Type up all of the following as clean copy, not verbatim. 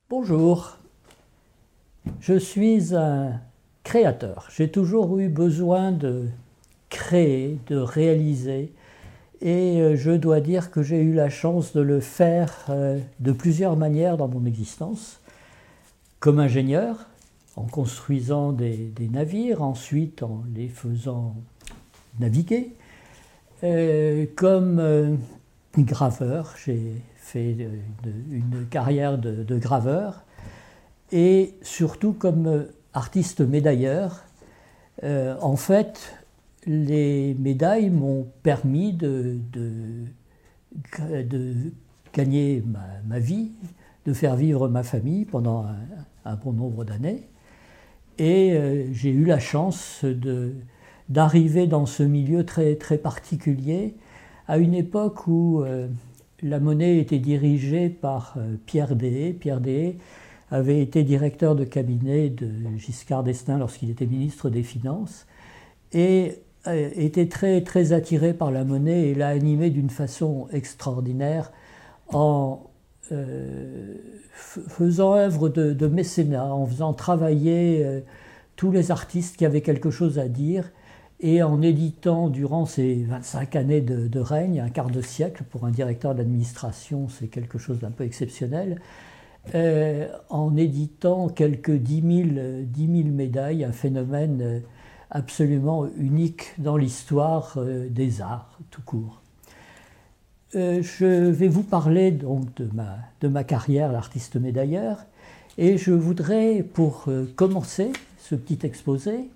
Bonjour, je suis un créateur. J'ai toujours eu besoin de créer, de réaliser, et je dois dire que j'ai eu la chance de le faire de plusieurs manières dans mon existence. Comme ingénieur, en construisant des navires, ensuite en les faisant naviguer. Comme graveur, j'ai fait une carrière de graveur, et surtout comme artiste médailleur. En fait, les médailles m'ont permis de gagner ma vie, de faire vivre ma famille pendant un bon nombre d'années. Et j'ai eu la chance d'arriver dans ce milieu très, très particulier à une époque où la monnaie était dirigée par Pierre Dehaye. Pierre Dehaye avait été directeur de cabinet de Giscard d'Estaing lorsqu'il était ministre des Finances et était très, très attiré par la monnaie et l'a animée d'une façon extraordinaire en faisant œuvre de mécénat, en faisant travailler tous les artistes qui avaient quelque chose à dire et en éditant durant ces 25 années de règne, un quart de siècle pour un directeur d'administration, c'est quelque chose d'un peu exceptionnel, en éditant quelques 10 000 médailles, un phénomène absolument unique dans l'histoire des arts tout court. Je vais vous parler donc de ma carrière d'artiste médailleur et je voudrais, pour commencer ce petit exposé,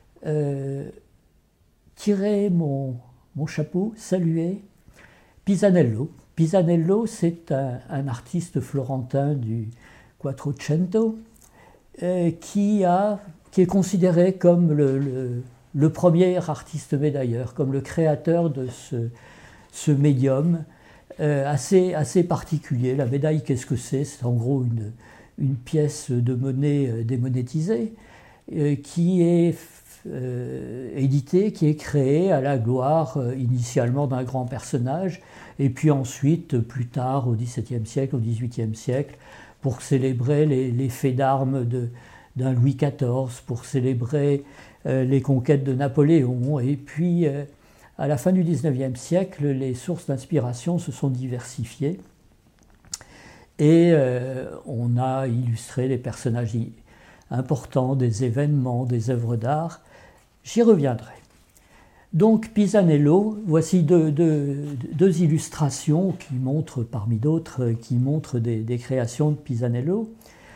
tirer mon chapeau, saluer Pisanello. Pisanello, c'est un artiste florentin du Quattrocento qui est considéré comme le premier artiste médailleur, comme le créateur de ce médium assez particulier. La médaille, qu'est-ce que c'est? C'est en gros une pièce de monnaie démonétisée qui est éditée, qui est créée à la gloire initialement d'un grand personnage, et puis ensuite, plus tard, au XVIIe siècle, au XVIIIe siècle, pour célébrer les faits d'armes d'un Louis XIV, pour célébrer les conquêtes de Napoléon. Et puis, à la fin du XIXe siècle, les sources d'inspiration se sont diversifiées et on a illustré des personnages importants, des événements, des œuvres d'art. J'y reviendrai. Donc Pisanello, voici deux illustrations qui montrent, parmi d'autres, qui montrent des créations de Pisanello.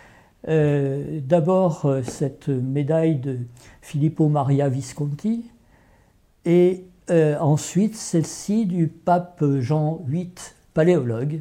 D'abord cette médaille de Filippo Maria Visconti et ensuite celle-ci du pape Jean VIII, paléologue.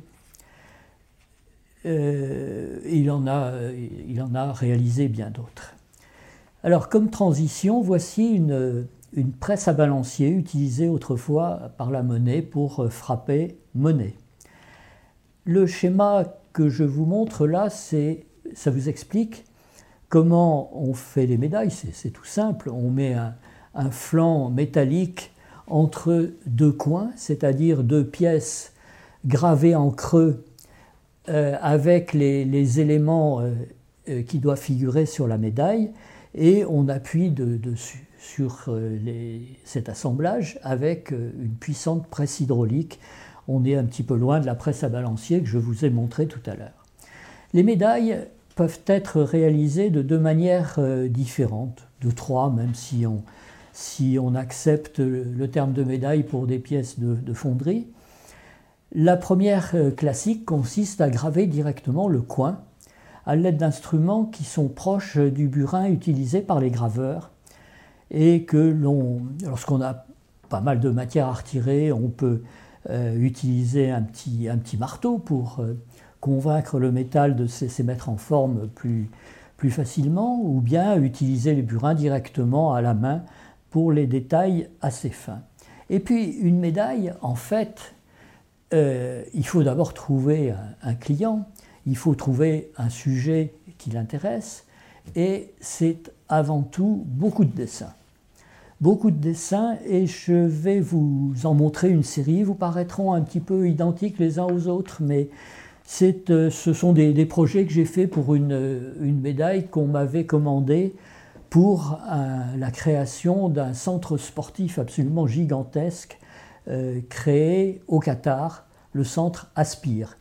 Il en a réalisé bien d'autres. Alors comme transition, voici une presse à balancier utilisée autrefois par la monnaie pour frapper monnaie. Le schéma que je vous montre là, ça vous explique comment on fait les médailles. C'est tout simple, on met un flanc métallique entre deux coins, c'est-à-dire deux pièces gravées en creux avec les éléments qui doivent figurer sur la médaille, et on appuie sur cet assemblage avec une puissante presse hydraulique. On est un petit peu loin de la presse à balancier que je vous ai montré tout à l'heure. Les médailles peuvent être réalisées de deux manières différentes, de trois, même si on accepte le terme de médaille pour des pièces de fonderie. La première classique consiste à graver directement le coin à l'aide d'instruments qui sont proches du burin utilisé par les graveurs et que lorsqu'on a pas mal de matière à retirer, on peut utiliser un petit marteau pour convaincre le métal de se mettre en forme plus facilement, ou bien utiliser les burins directement à la main pour les détails assez fins. Et puis une médaille, en fait, il faut d'abord trouver un client, il faut trouver un sujet qui l'intéresse, et c'est avant tout beaucoup de dessins. Beaucoup de dessins, et je vais vous en montrer une série. Ils vous paraîtront un petit peu identiques les uns aux autres, mais Ce sont des projets que j'ai faits pour une médaille qu'on m'avait commandée pour la création d'un centre sportif absolument gigantesque créé au Qatar, le centre Aspire.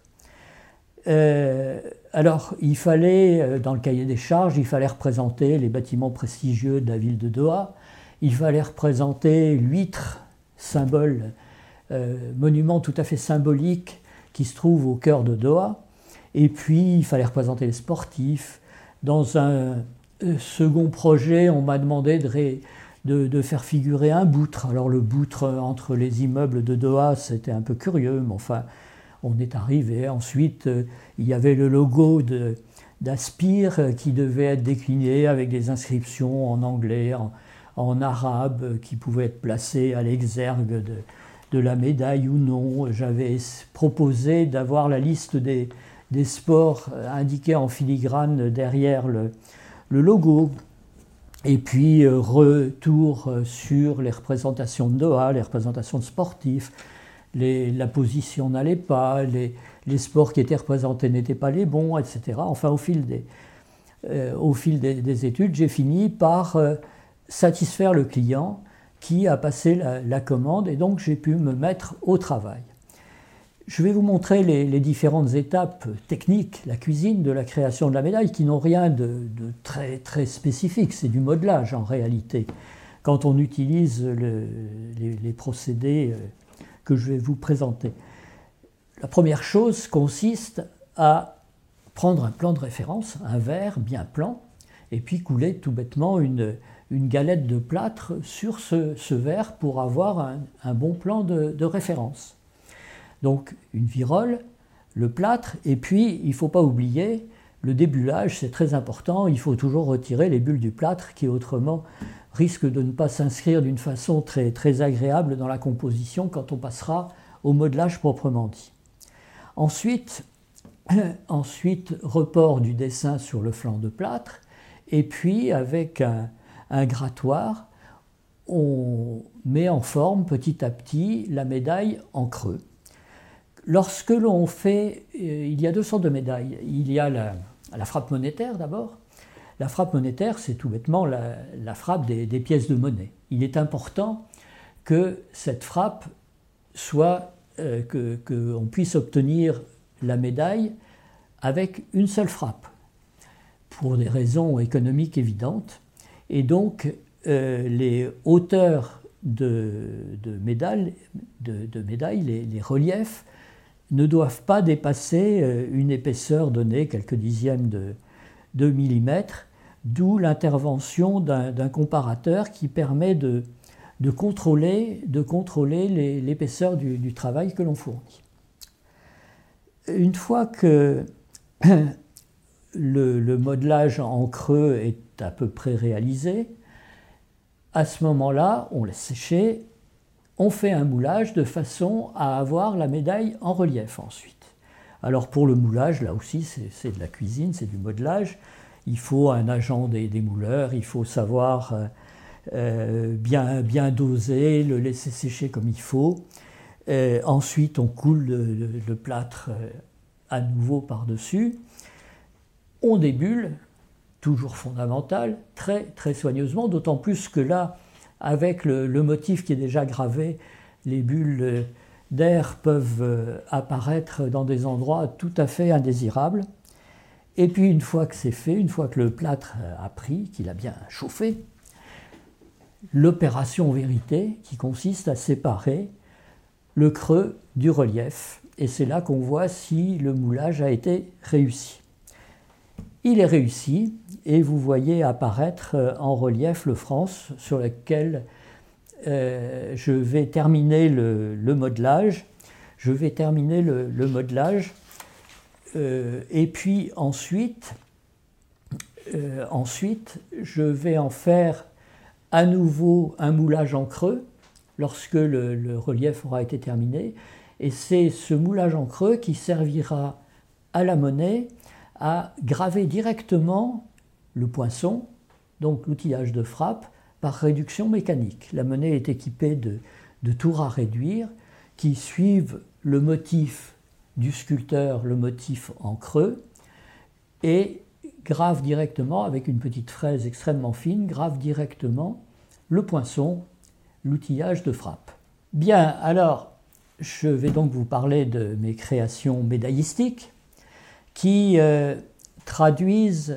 Alors, il fallait, dans le cahier des charges, il fallait représenter les bâtiments prestigieux de la ville de Doha, il fallait représenter l'huître, symbole, monument tout à fait symbolique qui se trouve au cœur de Doha, et puis il fallait représenter les sportifs. Dans un second projet, on m'a demandé de faire figurer un boutre. Alors le boutre entre les immeubles de Doha, c'était un peu curieux, mais enfin, on est arrivé. Ensuite, il y avait le logo d'Aspire qui devait être décliné avec des inscriptions en anglais, en arabe, qui pouvaient être placées à l'exergue de la médaille ou non. J'avais proposé d'avoir la liste des sports indiqués en filigrane derrière le logo. Et puis, retour sur les représentations de Doha, les représentations de sportifs. La position n'allait pas, les sports qui étaient représentés n'étaient pas les bons, etc. Enfin, au fil des études, j'ai fini par satisfaire le client qui a passé la commande, et donc j'ai pu me mettre au travail. Je vais vous montrer les différentes étapes techniques, la cuisine de la création de la médaille, qui n'ont rien de très, très spécifique, c'est du modelage en réalité. Quand on utilise les procédés que je vais vous présenter. La première chose consiste à prendre un plan de référence, un verre bien plan, et puis couler tout bêtement une galette de plâtre sur ce verre pour avoir un bon plan de référence. Donc une virole, le plâtre, et puis il ne faut pas oublier le débullage, c'est très important, il faut toujours retirer les bulles du plâtre qui autrement risquent de ne pas s'inscrire d'une façon très, très agréable dans la composition quand on passera au modelage proprement dit. Ensuite, report du dessin sur le flanc de plâtre, et puis avec un grattoir, on met en forme petit à petit la médaille en creux. Lorsque l'on fait, il y a deux sortes de médailles. Il y a la frappe monétaire d'abord. La frappe monétaire, c'est tout bêtement la frappe des pièces de monnaie. Il est important que cette frappe soit, qu'on puisse obtenir la médaille avec une seule frappe, pour des raisons économiques évidentes. Et donc, les hauteurs de médailles, les reliefs, ne doivent pas dépasser une épaisseur donnée, quelques dixièmes de millimètre, d'où l'intervention d'un comparateur qui permet de contrôler l'épaisseur du travail que l'on fournit. Une fois que le modelage en creux est à peu près réalisé, à ce moment-là, on laisse sécher, on fait un moulage de façon à avoir la médaille en relief ensuite. Alors pour le moulage, là aussi c'est de la cuisine, c'est du modelage. Il faut un agent des mouleurs, il faut savoir bien doser, le laisser sécher comme il faut. Ensuite on coule le plâtre à nouveau par-dessus. On débulle, toujours fondamental, très, très soigneusement, d'autant plus que là, avec le motif qui est déjà gravé, les bulles d'air peuvent apparaître dans des endroits tout à fait indésirables. Et puis une fois que c'est fait, une fois que le plâtre a pris, qu'il a bien chauffé, l'opération vérité qui consiste à séparer le creux du relief. Et c'est là qu'on voit si le moulage a été réussi. Il est réussi et vous voyez apparaître en relief le France sur lequel je vais terminer le modelage. Et puis ensuite, je vais en faire à nouveau un moulage en creux lorsque le relief aura été terminé. Et c'est ce moulage en creux qui servira à la monnaie à graver directement le poinçon, donc l'outillage de frappe, par réduction mécanique. La monnaie est équipée de tours à réduire qui suivent le motif du sculpteur le motif en creux et grave directement, avec une petite fraise extrêmement fine, grave directement le poinçon, l'outillage de frappe. Bien, alors, je vais donc vous parler de mes créations médaillistiques qui traduisent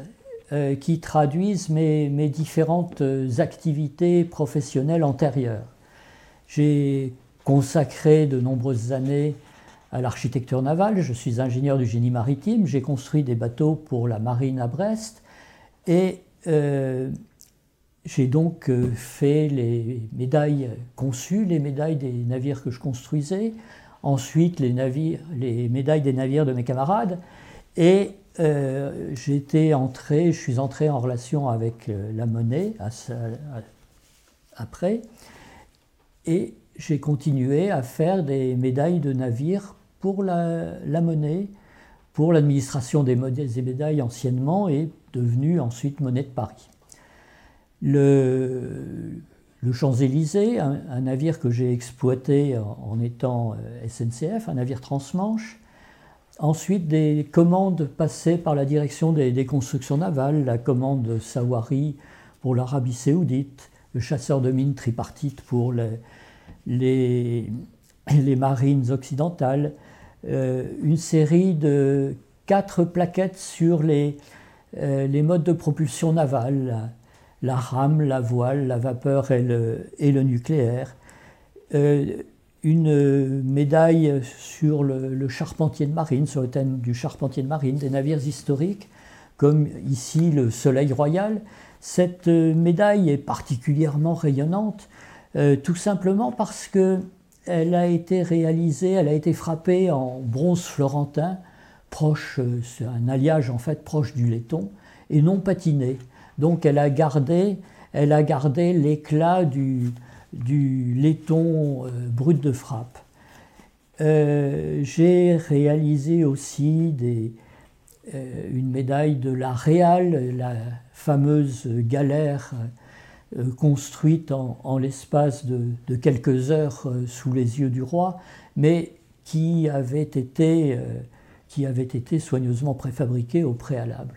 mes différentes activités professionnelles antérieures. J'ai consacré de nombreuses années à l'architecture navale. Je suis ingénieur du génie maritime. J'ai construit des bateaux pour la marine à Brest. Et j'ai donc fait les médailles, conçu les médailles des navires que je construisais. Ensuite, les médailles des navires de mes camarades. Et je suis entré en relation avec la monnaie après. Et j'ai continué à faire des médailles de navires pour la monnaie, pour l'administration des médailles anciennement et devenue ensuite Monnaie de Paris. Le Champs-Élysées, un navire que j'ai exploité en étant SNCF, un navire transmanche. Ensuite, des commandes passées par la direction des constructions navales, la commande Sawari pour l'Arabie Saoudite, le chasseur de mines tripartite pour les marines occidentales, une série de 4 plaquettes sur les modes de propulsion navale, la rame, la voile, la vapeur et le nucléaire, une médaille sur le charpentier de marine, sur le thème du charpentier de marine, des navires historiques, comme ici le Soleil Royal. Cette médaille est particulièrement rayonnante, tout simplement parce qu'elle a été réalisée, elle a été frappée en bronze florentin, c'est un alliage en fait proche du laiton, et non patiné. Donc elle a gardé l'éclat du laiton brut de frappe. J'ai réalisé aussi une médaille de la Réal, la fameuse galère construite en l'espace de quelques heures sous les yeux du roi, mais qui avait été soigneusement préfabriquée au préalable.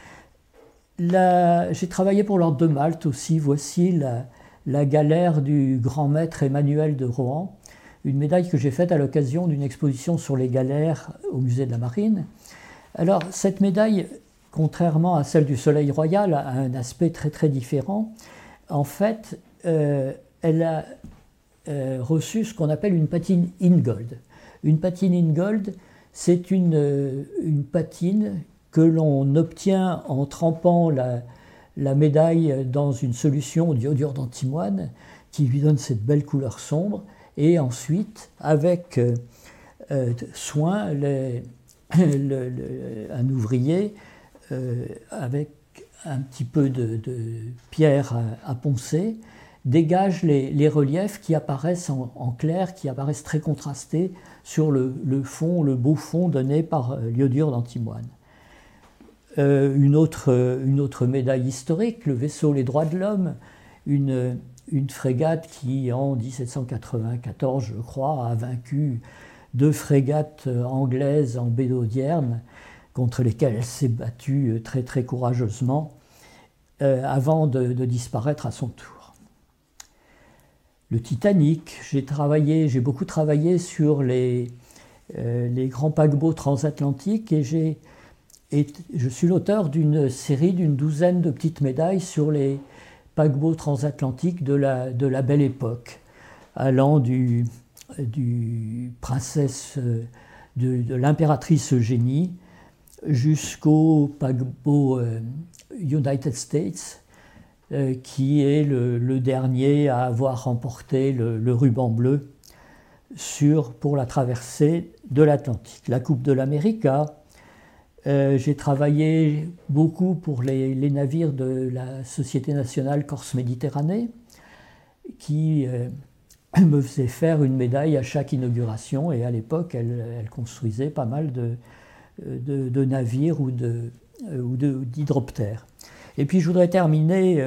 J'ai travaillé pour l'Ordre de Malte aussi. Voici la galère du grand maître Emmanuel de Rohan, une médaille que j'ai faite à l'occasion d'une exposition sur les galères au musée de la Marine. Alors, cette médaille, contrairement à celle du Soleil Royal, a un aspect très très différent. En fait, elle a reçu ce qu'on appelle une patine Ingold. Une patine Ingold, c'est une patine que l'on obtient en trempant la médaille dans une solution d'iodure d'antimoine qui lui donne cette belle couleur sombre, et ensuite, avec soin, un ouvrier, avec un petit peu de pierre à poncer, dégage les reliefs qui apparaissent en clair, qui apparaissent très contrastés sur le fond, le beau fond donné par l'iodure d'antimoine. Une autre médaille historique, le vaisseau Les Droits de l'Homme, une frégate qui, en 1794, je crois, a vaincu 2 frégates anglaises en baie d'Audierne, contre lesquelles elle s'est battue très très courageusement, avant de disparaître à son tour. Le Titanic, j'ai beaucoup travaillé sur les grands paquebots transatlantiques, et je suis l'auteur d'une série d'une douzaine de petites médailles sur les paquebots transatlantiques de la Belle Époque, allant du princesse de l'impératrice Eugénie jusqu'au paquebot United States, qui est le dernier à avoir remporté le ruban bleu pour la traversée de l'Atlantique. La Coupe de l'América. J'ai travaillé beaucoup pour les navires de la Société nationale Corse-Méditerranée, qui me faisait faire une médaille à chaque inauguration, et à l'époque, elle construisait pas mal de navires ou d'hydroptères. Et puis je voudrais terminer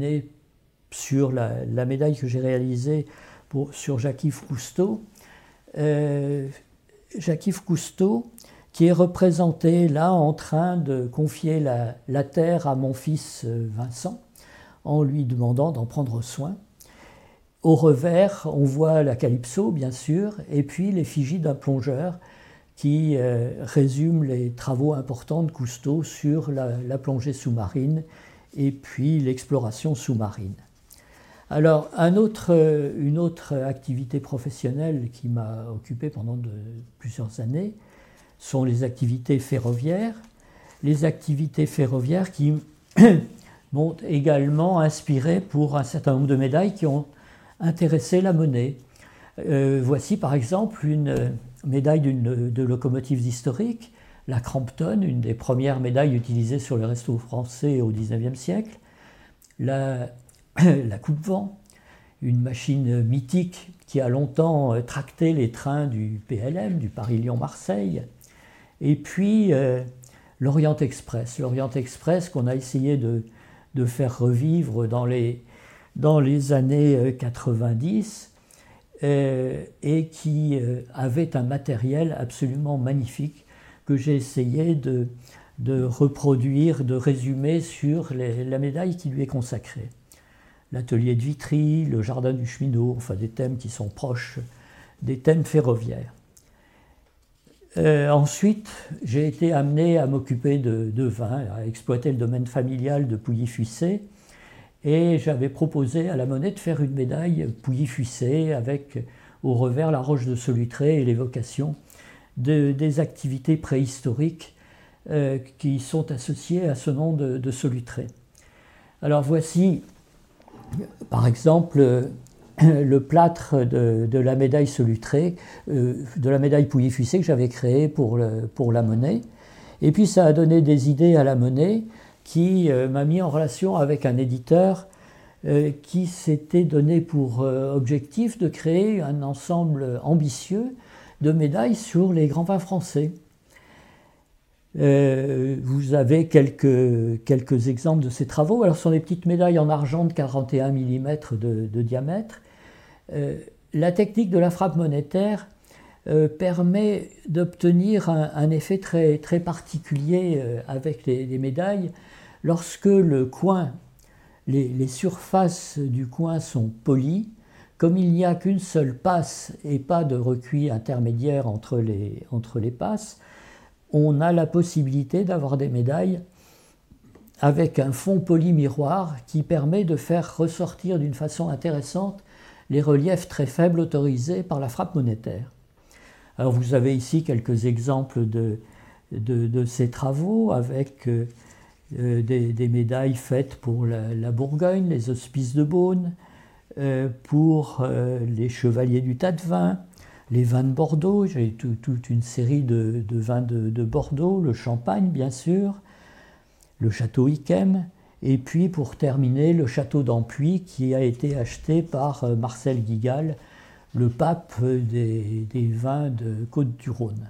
sur la médaille que j'ai réalisée sur Jacques-Yves Cousteau, Jacques-Yves Cousteau, qui est représenté là en train de confier la terre à mon fils Vincent, en lui demandant d'en prendre soin. Au revers, on voit la Calypso, bien sûr, et puis l'effigie d'un plongeur qui résume les travaux importants de Cousteau sur la plongée sous-marine et puis l'exploration sous-marine. Alors, une autre activité professionnelle qui m'a occupé pendant plusieurs années sont les activités ferroviaires. Les activités ferroviaires qui m'ont également inspiré pour un certain nombre de médailles qui ont intéressé la monnaie. Voici par exemple une médaille de locomotives historiques, la Crampton, une des premières médailles utilisées sur les restos français au XIXe siècle, la coupe-vent, une machine mythique qui a longtemps tracté les trains du PLM, du Paris-Lyon-Marseille, et puis l'Orient Express. L'Orient Express qu'on a essayé de faire revivre dans les années 90 et qui avait un matériel absolument magnifique que j'ai essayé de reproduire, de résumer sur la médaille qui lui est consacrée. L'atelier de Vitry, le jardin du cheminot, enfin des thèmes qui sont proches des thèmes ferroviaires. Ensuite, j'ai été amené à m'occuper de vin, à exploiter le domaine familial de Pouilly-Fuissé, et j'avais proposé à la Monnaie de faire une médaille Pouilly-Fuissé avec au revers la roche de Solutré et l'évocation des activités préhistoriques qui sont associées à ce nom de Solutré. Alors voici par exemple le plâtre de la médaille Solutré, de la médaille Pouilly-Fuissé que j'avais créée pour la Monnaie. Et puis ça a donné des idées à la Monnaie qui m'a mis en relation avec un éditeur qui s'était donné pour objectif de créer un ensemble ambitieux de médailles sur les grands vins français. Vous avez quelques exemples de ces travaux. Alors, ce sont des petites médailles en argent de 41 mm de diamètre. La technique de la frappe monétaire permet d'obtenir un effet très, très particulier avec les médailles. Lorsque le coin, les surfaces du coin sont polies, comme il n'y a qu'une seule passe et pas de recuit intermédiaire entre les passes, on a la possibilité d'avoir des médailles avec un fond poli miroir qui permet de faire ressortir d'une façon intéressante les reliefs très faibles autorisés par la frappe monétaire. Alors vous avez ici quelques exemples de ces travaux avec des médailles faites pour la Bourgogne, les hospices de Beaune, pour les chevaliers du tas de vin, les vins de Bordeaux, j'ai toute une série de vins de Bordeaux, le champagne bien sûr, le château Yquem, et puis pour terminer le château d'Ampuis qui a été acheté par Marcel Guigal, le pape des vins de Côte-du-Rhône.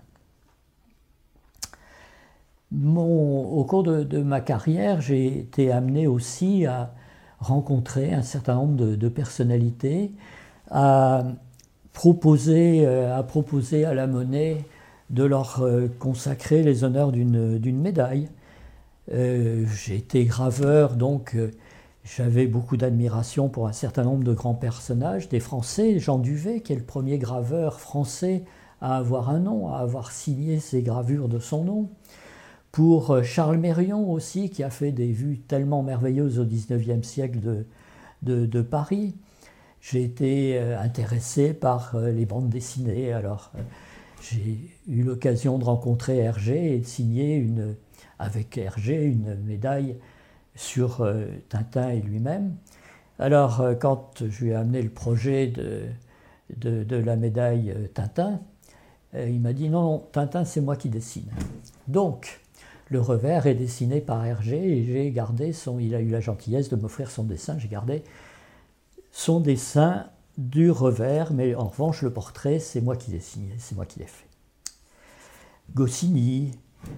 Au cours de ma carrière, j'ai été amené aussi à rencontrer un certain nombre de personnalités, à proposer à la Monnaie de leur consacrer les honneurs d'une médaille. J'ai été graveur, donc j'avais beaucoup d'admiration pour un certain nombre de grands personnages, des Français, Jean Duvet, qui est le premier graveur français à avoir un nom, à avoir signé ses gravures de son nom. Pour Charles Mérion aussi, qui a fait des vues tellement merveilleuses au XIXe siècle de Paris. J'ai été intéressé par les bandes dessinées. Alors, j'ai eu l'occasion de rencontrer Hergé et de signer avec Hergé une médaille sur Tintin et lui-même. Alors, quand je lui ai amené le projet de la médaille Tintin, il m'a dit non, Tintin, c'est moi qui dessine. Donc, le revers est dessiné par Hergé et j'ai gardé il a eu la gentillesse de m'offrir son dessin, j'ai gardé son dessin du revers, mais en revanche, le portrait, c'est moi qui l'ai signé, c'est moi qui l'ai fait. Goscinny,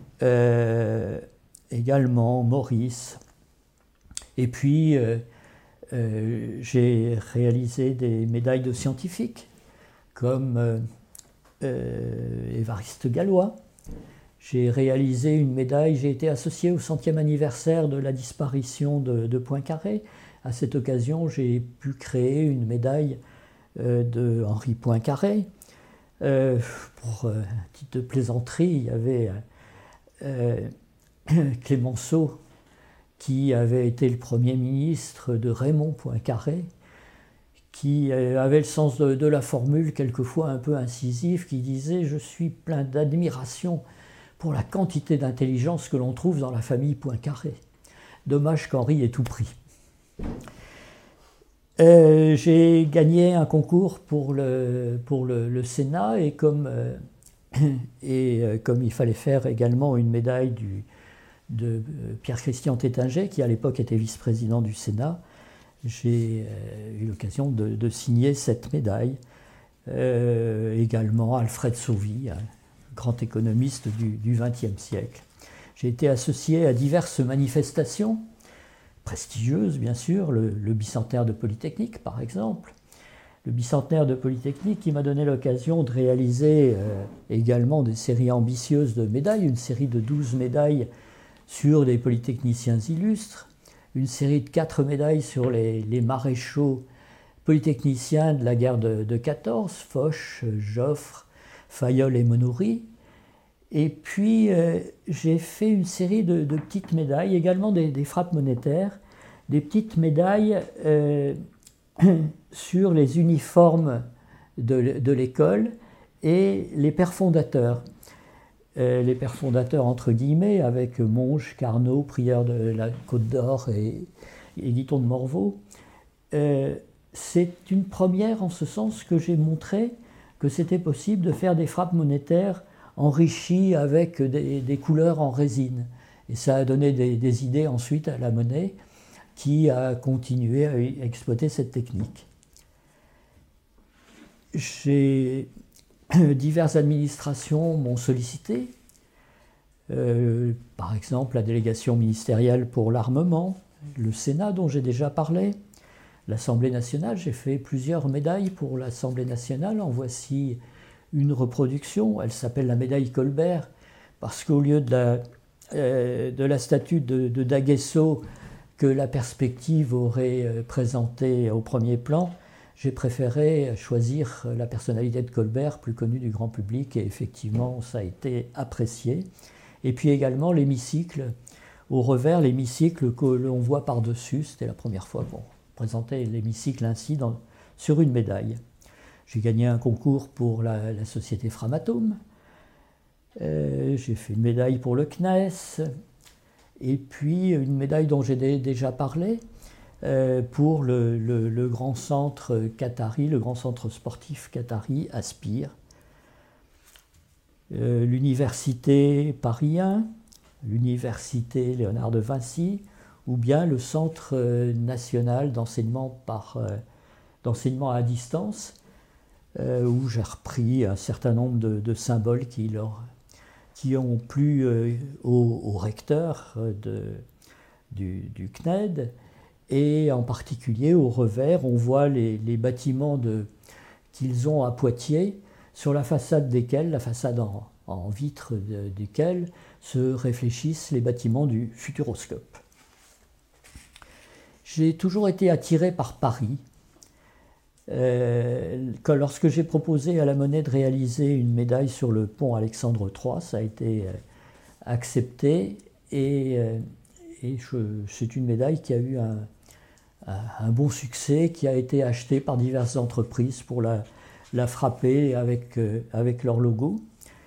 également Maurice. Et puis, j'ai réalisé des médailles de scientifiques, comme Évariste Galois. J'ai réalisé une médaille, j'ai été associé au 100e anniversaire de la disparition de Poincaré. À cette occasion, j'ai pu créer une médaille de Henri Poincaré. Pour un titre de plaisanterie, il y avait Clémenceau, qui avait été le Premier ministre de Raymond Poincaré, qui avait le sens de la formule quelquefois un peu incisive, qui disait « Je suis plein d'admiration pour la quantité d'intelligence que l'on trouve dans la famille Poincaré. Dommage qu'Henri ait tout pris. » J'ai gagné un concours pour le Sénat et comme il fallait faire également une médaille de Pierre-Christian Tétinger, qui à l'époque était vice-président du Sénat, j'ai eu l'occasion de signer cette médaille. Également Alfred Sauvy, un grand économiste du XXe siècle. J'ai été associé à diverses manifestations, prestigieuses bien sûr, le bicentenaire de Polytechnique par exemple. Le bicentenaire de Polytechnique qui m'a donné l'occasion de réaliser également des séries ambitieuses de médailles, une série de 12 médailles sur les polytechniciens illustres, une série de 4 médailles sur les maréchaux polytechniciens de la guerre de 14, Foch, Joffre, Fayolle et Monoury. Et puis j'ai fait une série de petites médailles, également des frappes monétaires, des petites médailles sur les uniformes de l'école et les pères fondateurs. Les pères fondateurs entre guillemets, avec Monge, Carnot, Prieur de la Côte d'Or et Guiton de Morveau. C'est une première en ce sens que j'ai montré que c'était possible de faire des frappes monétaires enrichies avec des couleurs en résine. Et ça a donné des idées ensuite à la monnaie qui a continué à exploiter cette technique. Diverses administrations m'ont sollicité, par exemple la délégation ministérielle pour l'armement, le Sénat dont j'ai déjà parlé, l'Assemblée nationale. J'ai fait plusieurs médailles pour l'Assemblée nationale. En voici une reproduction. Elle s'appelle la médaille Colbert parce qu'au lieu de la statue de D'Aguesseau que la perspective aurait présentée au premier plan, j'ai préféré choisir la personnalité de Colbert, plus connue du grand public, et effectivement, ça a été apprécié. Et puis également l'hémicycle, au revers, l'hémicycle que l'on voit par-dessus. C'était la première fois qu'on présentait l'hémicycle ainsi sur une médaille. J'ai gagné un concours pour la société Framatome. J'ai fait une médaille pour le CNES. Et puis une médaille dont j'ai déjà parlé, pour le grand centre qatari, le grand centre sportif qatari, Aspire. L'université Paris 1, l'université Léonard de Vinci, ou bien le Centre national d'enseignement à distance, où j'ai repris un certain nombre de symboles qui ont plu au recteur du CNED, et en particulier au revers, on voit les bâtiments qu'ils ont à Poitiers, sur la façade desquels, la façade en vitre desquels, se réfléchissent les bâtiments du Futuroscope. J'ai toujours été attiré par Paris. Lorsque j'ai proposé à la Monnaie de réaliser une médaille sur le pont Alexandre III, ça a été accepté, et c'est une médaille qui a eu un bon succès, qui a été achetée par diverses entreprises pour la frapper avec leur logo.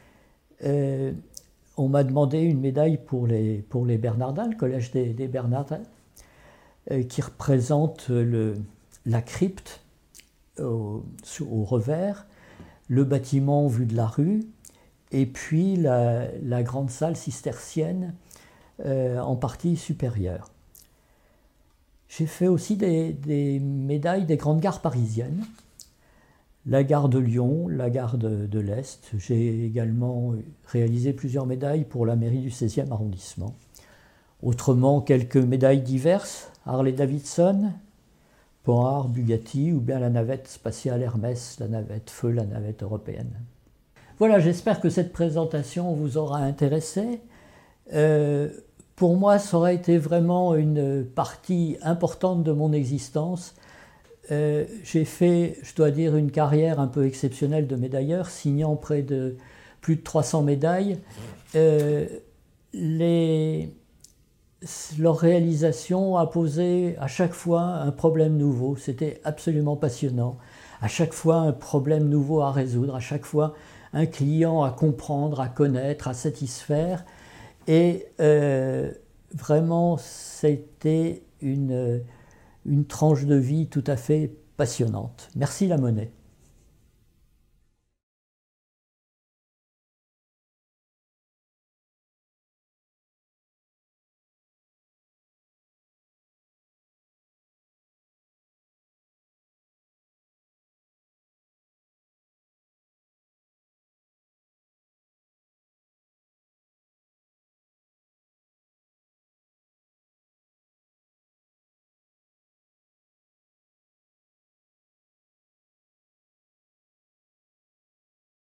On m'a demandé une médaille pour les Bernardins, le collège des Bernardins, qui représente la crypte au revers, le bâtiment vu de la rue, et puis la grande salle cistercienne en partie supérieure. J'ai fait aussi des médailles des grandes gares parisiennes, la gare de Lyon, la gare de l'Est. J'ai également réalisé plusieurs médailles pour la mairie du 16e arrondissement. Autrement, quelques médailles diverses, Harley-Davidson, Panhard, Bugatti, ou bien la navette spatiale Hermès, la navette Feu, la navette européenne. Voilà, j'espère que cette présentation vous aura intéressé. Pour moi, ça aurait été vraiment une partie importante de mon existence. J'ai fait, je dois dire, une carrière un peu exceptionnelle de médailleur, signant près de plus de 300 médailles. Leur réalisation a posé à chaque fois un problème nouveau. C'était absolument passionnant. À chaque fois, un problème nouveau à résoudre. À chaque fois, un client à comprendre, à connaître, à satisfaire. Et vraiment, c'était une tranche de vie tout à fait passionnante. Merci La Monnaie.